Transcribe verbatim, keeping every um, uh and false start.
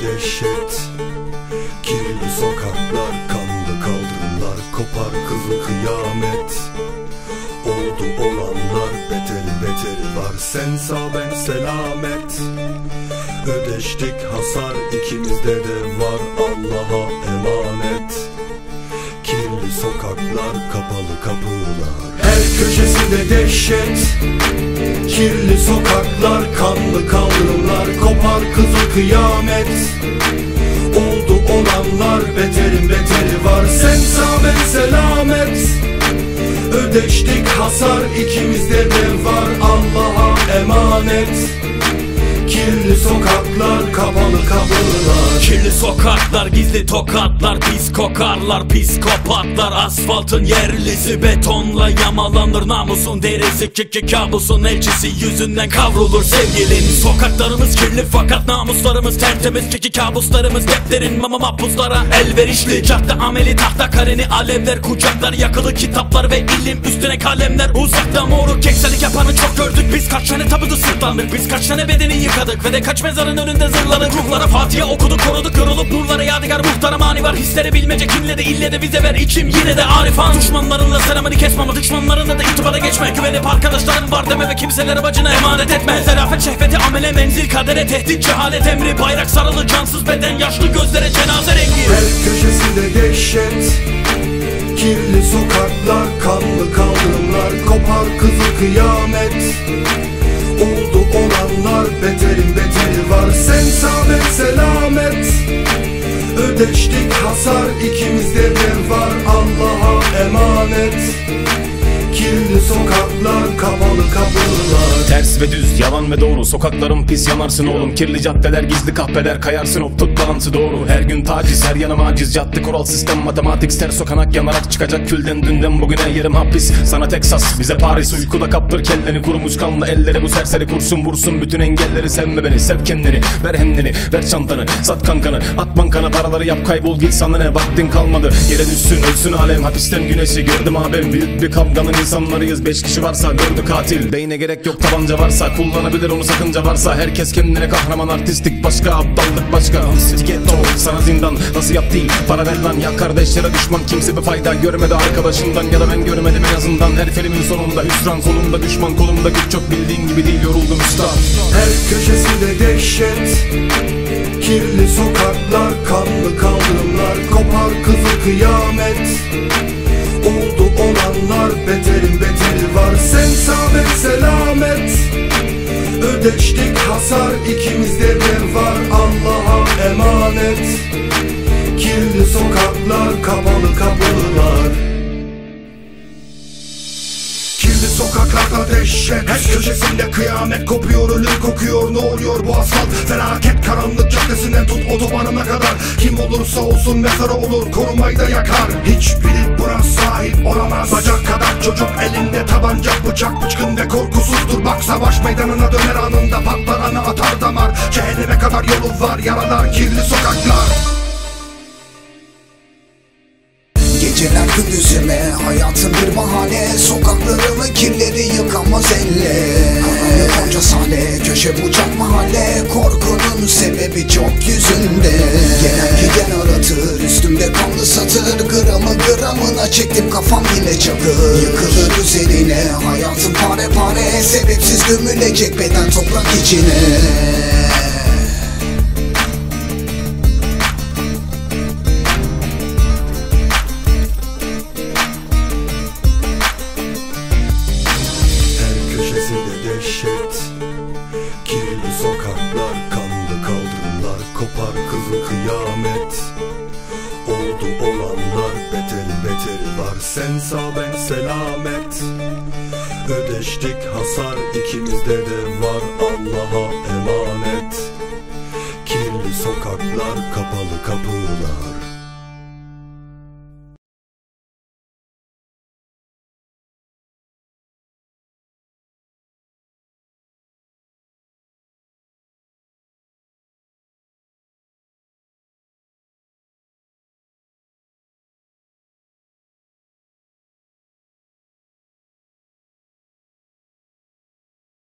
dehşet. Kirli sokaklar, kanlı kaldırımlar, kopar kızıl kıyamet. Oldu olanlar, beteri beteri var, sen sağ ben selamet. Ödeştik hasar, ikimizde de var, Allah'a emanet. Kirli sokaklar, kapalı kapılar, her köşesinde dehşet. Kirli sokaklar, kanlı kaldırımlar, kopar kızıl kıyamet. Oldu olanlar, beterin beteri var, sen sağ ben selamet. Ödeştik hasar, ikimizde de var, Allah'a emanet. Kirli sokaklar, kapalı kapılar. Kirli sokaklar, gizli tokatlar, pis kokarlar, psikopatlar. Asfaltın yerlisi betonla yamalanır, namusun derisi kiki kabusun elçisi yüzünden kavrulur sevgilin. Sokaklarımız kirli fakat namuslarımız tertemiz, kiki kabuslarımız defterin mama mahpuslara elverişli. Cadde ameli tahta kareni alevler kucaklar, yakılı kitaplar ve ilim üstüne kalemler. Uzakta moruk kekselik yapanı çok gördük, biz kaç tane tabutu sırtlandık, biz kaç tane bedeni yıkadık ve de kaç mezarın önünde zırladık. Ruhlara Fatiha okuduk, koruduk, yorulup nurlara yadigar muhtara mani var. Hisleri bilmece kimle de ille de vize ver, içim yine de arifan. Düşmanlarınla selamını kesmem, düşmanlarına da irtibata geçme. Güvenip arkadaşların var deme ve kimselere bacına emanet etme. Zerafet şehveti amele menzil kadere tehdit cehalet emri. Bayrak sarılı cansız beden yaşlı gözlere cenaze rengi. Her köşesinde dehşet. Kirli sokaklar, kanlı kaldırımlar, kopar kızıl kıyamet. Oldu olanlar, beterin beteri var, sen sağ ben selamet. Ödeştik hasar, ikimizde de var, Allah'a emanet. Kirli sokaklar, kapalı kapılar. Ters ve düz, yalan ve doğru, sokaklarım pis yanarsın oğlum. Kirli caddeler, gizli kahpeler, kayarsın hop tut balansı doğru. Her gün taciz, her yanım aciz, cadde kural sistem matematik. Ters sokanak yanarak çıkacak külden dünden bugüne yerim hapis. Sana Teksas, bize Paris, uykuda kaptır kelleni. Kurumuş kanlı elleri bu serseri kursun vursun bütün engelleri. Sevme beni, sev kendini, ver hemdini, ver çantanı, sat kankanı, at bankana paraları yap kaybol git sana ne vaktin kalmadı. Yere düşsün ölsün alem, hapisten güneşi gördüm abim. Büyük bir kavganın insanlarıyız, beş kişi varsa gördü katil. Beyne gerek yok, tabanca varsa kullanabilir onu, sakınca varsa. Herkes kendine kahraman, artistik başka, aptallık başka. Stiletto sana zindan, nasıl yap değil, para ver lan. Ya kardeşlere düşman, kimse bir fayda görmedi arkadaşından, ya da ben görmedim en azından. Her filmin sonunda hüsran, solumda düşman, kolumda güç çok, bildiğin gibi değil, yoruldum üstad. Her köşesinde dehşet. Kirli sokaklar, kanlı kaldırımlar, kopar kızıl kıyamet. Oldu olanlar, beterin beteri var, sen sağ ben selamet. Ödeştik hasar, ikimizde de var, Allah'a emanet. Kirli sokaklar, kapalı kapılar. Kirli sokaklarda dehşet. Her köşesinde kıyamet kopuyor, ölüm kokuyor, ne oluyor bu asfalt? Felaket karanlık caddesinden tut otobanına kadar. Kim olursa olsun mezara olur, korumayı da yakar. Hiçbiri buna sahip olamaz. Bacak kadar çocuk elinde tabanca, bıçak bıçkın ve korkusuzdur. Bak savaş meydanına döner anında, patlar ana atar damar. Cehenneme kadar yolu var, yaralar kirli sokaklar. Geceler gündüzüme, hayatın bir bahane. Sokaklarımı kirleri yıkamaz elle. Karanlık onca sahne, köşe bucak mahalle. Korkunun sebebi çok yüzünde. Gelen giden aratır, üstümde kanlı satır. Gramı gramına çektim, kafam yine çakır. Yıkılır üzerine, hayatım pare pare. Sebepsiz gömülecek beden toprak içine. Dehşet. Kirli sokaklar, kanlı kaldırımlar, kopar kızıl kıyamet. Oldu olanlar, beteri beteri var, sen sağ ben selamet. Ödeştik hasar, ikimizde de var, Allah'a emanet. Kirli sokaklar, kapalı kapılar.